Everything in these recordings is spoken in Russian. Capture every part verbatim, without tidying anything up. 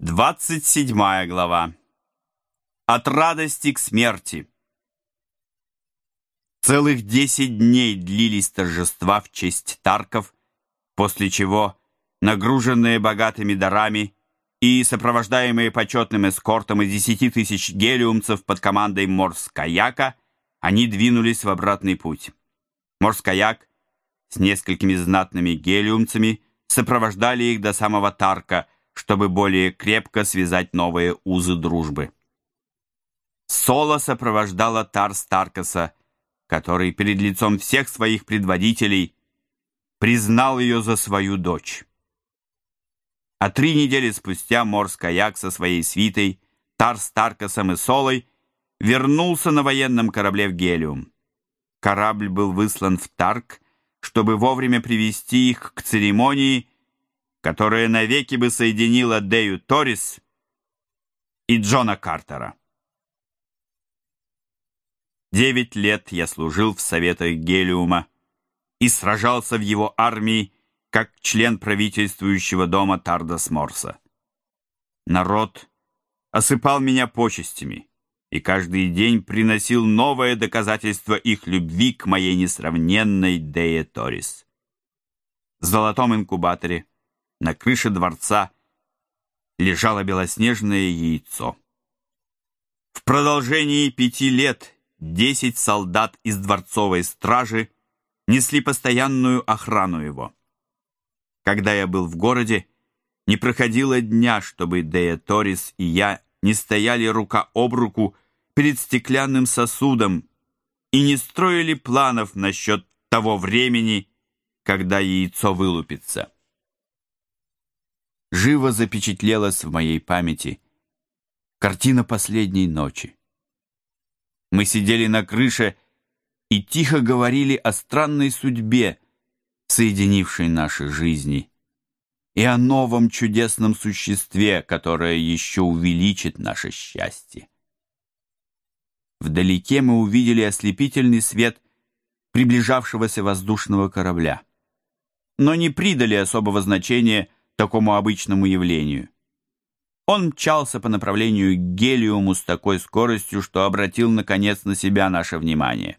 Двадцать седьмая глава. От радости к смерти. Целых десять дней длились торжества в честь Тарков, после чего, нагруженные богатыми дарами и сопровождаемые почетным эскортом из десяти тысяч гелиумцев под командой Морс-Каяка, они двинулись в обратный путь. Морс-Каяк с несколькими знатными гелиумцами сопровождали их до самого Тарка, чтобы более крепко связать новые узы дружбы. Соло сопровождала Тарс Таркаса, который перед лицом всех своих предводителей признал ее за свою дочь. А три недели спустя Морс-Каяк со своей свитой, Тарс Таркасом и Солой вернулся на военном корабле в Гелиум. Корабль был выслан в Тарк, чтобы вовремя привести их к церемонии, которая навеки бы соединила Дею Торис и Джона Картера. Девять лет я служил в советах Гелиума и сражался в его армии как член правительствующего дома Тардас Морса. Народ осыпал меня почестями и каждый день приносил новое доказательство их любви к моей несравненной Дее Торис. В золотом инкубаторе на крыше дворца лежало белоснежное яйцо. В продолжении пяти лет десять солдат из дворцовой стражи несли постоянную охрану его. Когда я был в городе, не проходило дня, чтобы Дея Торис и я не стояли рука об руку перед стеклянным сосудом и не строили планов насчет того времени, когда яйцо вылупится. Живо запечатлелась в моей памяти картина последней ночи. Мы сидели на крыше и тихо говорили о странной судьбе, соединившей наши жизни, и о новом чудесном существе, которое еще увеличит наше счастье. Вдалеке мы увидели ослепительный свет приближавшегося воздушного корабля, но не придали особого значения такому обычному явлению. Он мчался по направлению к Гелиуму с такой скоростью, что обратил, наконец, на себя наше внимание.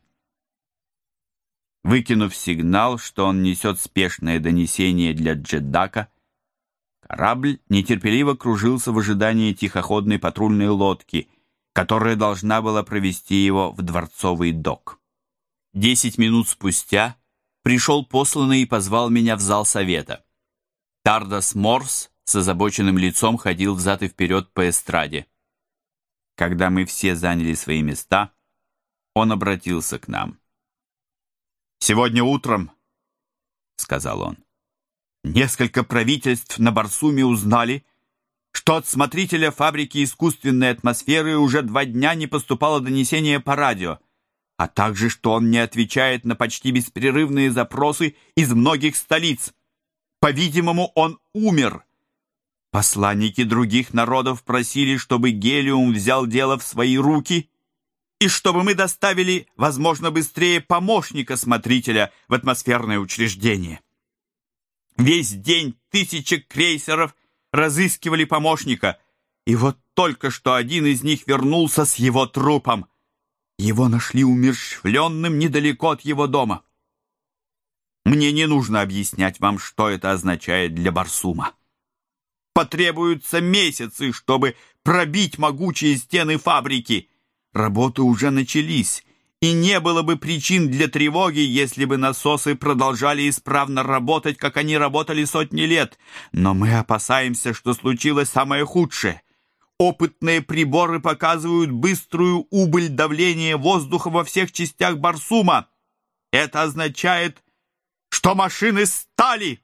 Выкинув сигнал, что он несет спешное донесение для Джеддака, корабль нетерпеливо кружился в ожидании тихоходной патрульной лодки, которая должна была провести его в дворцовый док. Десять минут спустя пришел посланный и позвал меня в зал совета. Тардас Морс с озабоченным лицом ходил взад и вперед по эстраде. Когда мы все заняли свои места, он обратился к нам. «Сегодня утром, — сказал он, — несколько правительств на Барсуме узнали, что от смотрителя фабрики искусственной атмосферы уже два дня не поступало донесение по радио, а также, что он не отвечает на почти беспрерывные запросы из многих столиц. По-видимому, он умер. Посланники других народов просили, чтобы Гелиум взял дело в свои руки и чтобы мы доставили, возможно, быстрее помощника смотрителя в атмосферное учреждение. Весь день тысячи крейсеров разыскивали помощника, и вот только что один из них вернулся с его трупом. Его нашли умерщвленным недалеко от его дома. Мне не нужно объяснять вам, что это означает для Барсума. Потребуются месяцы, чтобы пробить могучие стены фабрики. Работы уже начались, и не было бы причин для тревоги, если бы насосы продолжали исправно работать, как они работали сотни лет. Но мы опасаемся, что случилось самое худшее. Опытные приборы показывают быструю убыль давления воздуха во всех частях Барсума. Это означает, что машины стали.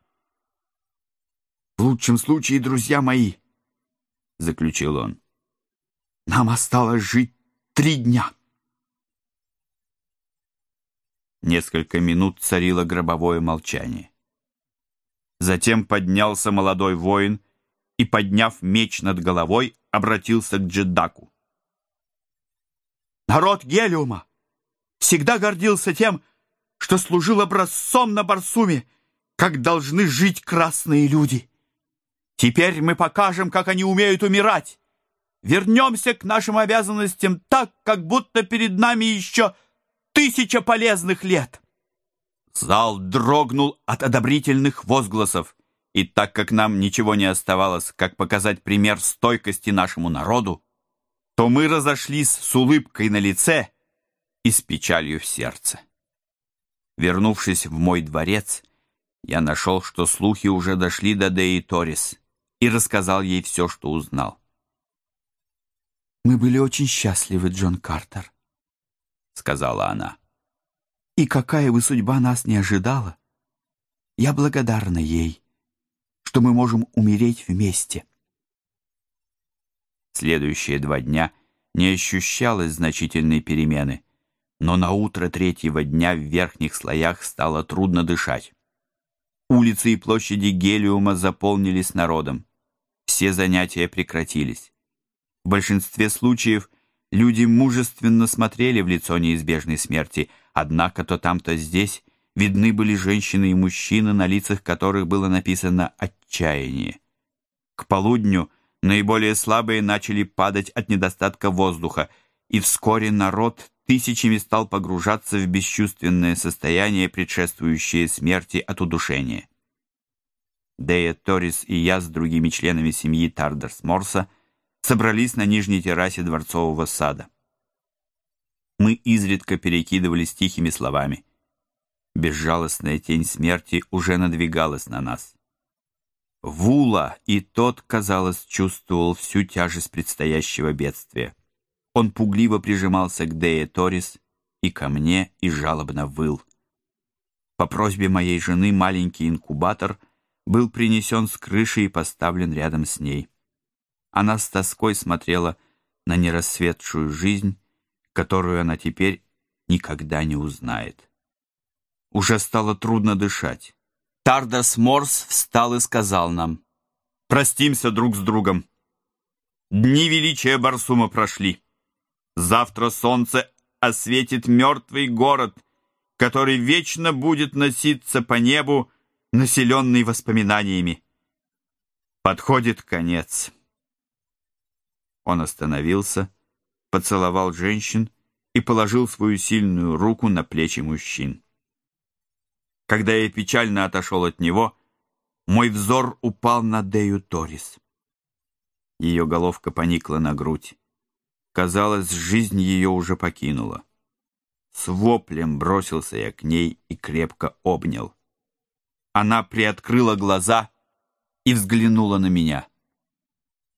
В лучшем случае, друзья мои, — заключил он, — нам осталось жить три дня. Несколько минут царило гробовое молчание. Затем поднялся молодой воин и, подняв меч над головой, обратился к Джеддаку. Народ Гелиума всегда гордился тем, что служил образцом на Барсуме, как должны жить красные люди. Теперь мы покажем, как они умеют умирать. Вернемся к нашим обязанностям так, как будто перед нами еще тысяча полезных лет». Зал дрогнул от одобрительных возгласов, и так как нам ничего не оставалось, как показать пример стойкости нашему народу, то мы разошлись с улыбкой на лице и с печалью в сердце. Вернувшись в мой дворец, я нашел, что слухи уже дошли до Деи Торис, и рассказал ей все, что узнал. «Мы были очень счастливы, Джон Картер», — сказала она. «И какая бы судьба нас не ожидала, я благодарна ей, что мы можем умереть вместе». Следующие два дня не ощущалось значительной перемены, но на утро третьего дня в верхних слоях стало трудно дышать. Улицы и площади Гелиума заполнились народом. Все занятия прекратились. В большинстве случаев люди мужественно смотрели в лицо неизбежной смерти, однако то там, то здесь видны были женщины и мужчины, на лицах которых было написано «отчаяние». К полудню наиболее слабые начали падать от недостатка воздуха, и вскоре народ тысячами стал погружаться в бесчувственное состояние, предшествующее смерти от удушения. Дея Торис и я с другими членами семьи Тардерс-Морса собрались на нижней террасе дворцового сада. Мы изредка перекидывались тихими словами. Безжалостная тень смерти уже надвигалась на нас. Вула и тот, казалось, чувствовал всю тяжесть предстоящего бедствия. Он пугливо прижимался к Дее Торис и ко мне и жалобно выл. По просьбе моей жены маленький инкубатор был принесен с крыши и поставлен рядом с ней. Она с тоской смотрела на нерасцветшую жизнь, которую она теперь никогда не узнает. Уже стало трудно дышать. Тардас Морс встал и сказал нам: «Простимся друг с другом. Дни величия Барсума прошли. Завтра солнце осветит мертвый город, который вечно будет носиться по небу, населенный воспоминаниями. Подходит конец». Он остановился, поцеловал женщин и положил свою сильную руку на плечи мужчин. Когда я печально отошел от него, мой взор упал на Дею Торис. Ее головка поникла на грудь. Казалось, жизнь ее уже покинула. С воплем бросился я к ней и крепко обнял. Она приоткрыла глаза и взглянула на меня.